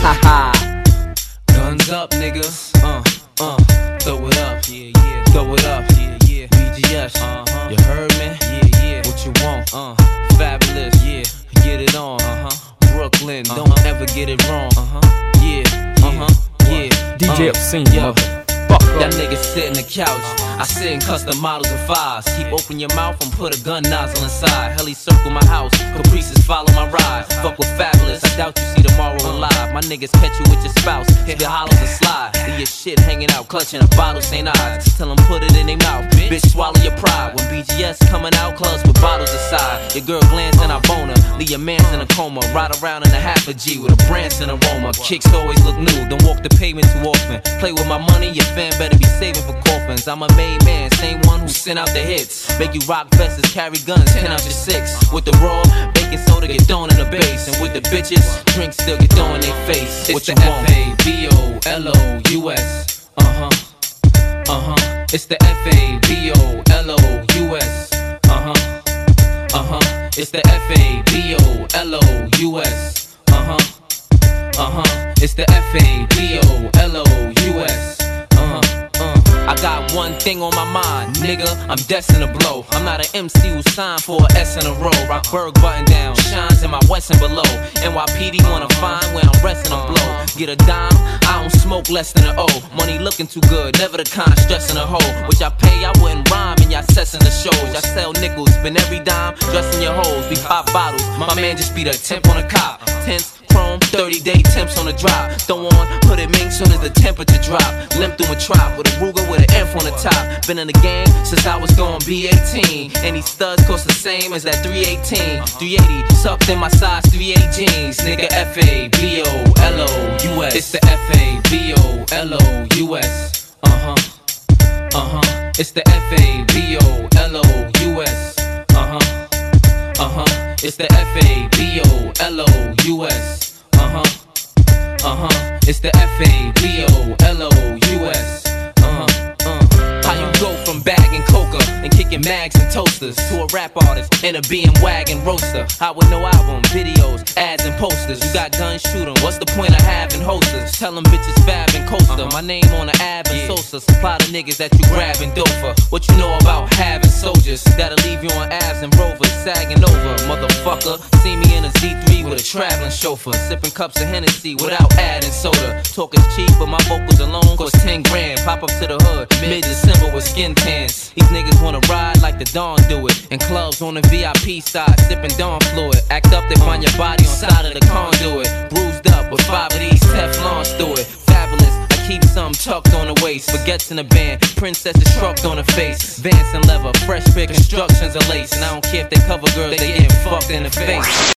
Guns up, niggas. Throw it up, yeah, yeah. Throw it up, yeah, yeah. BGS, you heard me? Yeah, yeah. What you want? Fabulous, yeah. Get it on, Brooklyn, don't ever get it wrong, yeah, yeah. DJ Obscene, yo. motherfucker. That nigga sit in the couch. I sit in custom models and fives. Keep open your mouth and put a gun nozzle inside. Heli circle my house, caprices follow my ride. Fuck with Fabulous, I doubt you see tomorrow alive. My niggas catch you with your spouse, hit your hollows and slide. Leave your shit hanging out, clutching a bottle, St. Ives. Tell them put it in their mouth, bitch swallow your pride. When BGS coming out, clubs with bottles aside. Your girl glance and I bone her, leave your mans in a coma. Ride around in a half a G with a Branson aroma. Kicks always look new, don't walk the pavement too often. Play with my money, your fan better be saving for coffins. I'm a made man, same one who sent out the hits. Make you rock vests, carry guns, 10 out your 6. With the raw, baking soda get thrown in the base. And with the bitches, drinks still get thrown in their face. What It's you the want? F-A-B-O-L-O-U-S. It's the F-A-B-O-L-O-U-S. It's the F-A-B-O-L-O-U-S. It's the F-A-B-O-L-O-U-S. I got one thing on my mind, nigga, I'm destined to blow. I'm not an MC who signed for a S in a row. Rockberg button down, shines in my Westin below. NYPD wanna find where I'm resting a blow. Get a dime, I don't smoke less than an O. Money looking too good, never the kind of stressing a hoe. Which I pay, I wouldn't rhyme in y'all sets in the shows. I sell nickels, spend every dime, dressing your hoes. We pop bottles, my man just beat a temp on a cop. Tense, chrome, 30-day temps on the drop. Throw on, put it mink soon as the temperature drop. Limp through a trap with a Ruger with an F on the top. Been in the game since I was going B18. And these studs cost the same as that 318. 380, sucked in my size 38 jeans. Nigga, F-A-B-O-L-O-U-S. It's the F-A-B-O-L-O-U-S. It's the F-A-B-O-L-O-U-S. It's the F-A-B-O-L-O-U-S. It's the F-A-B-O-L-O-U-S. How you go from bagging coca and kicking mags and toasters to a rap artist in a BM wagon roaster? How with no album, videos, ads and posters? You got guns, shoot 'em. What's the point of having hosters? Tell them bitches fab and coaster. My name on the ab and Sosa. Supply the niggas that you grab and dofer. What you know about having soldiers that'll leave you on abs and rovers sagging over? Motherfucker, see me in a Z3 with a traveling chauffeur, sipping cups of Hennessy without adding soda. Talking cheap, but my vocals alone cost 10 grand. Pop up to the hood mid-December with skin tans. These niggas wanna ride like the Dawn do it. In clubs on the VIP side, sipping Dawn fluid. Act up, they find your body on side of the conduit. Bruised up with 5 of these Teflons through it. Fabulous, I keep some tucked on the waist. Forgets in the band, princess is trucked on the face. Vance and leather, fresh pair constructions of lace. And I don't care if they cover girls, they getting fucked in the face.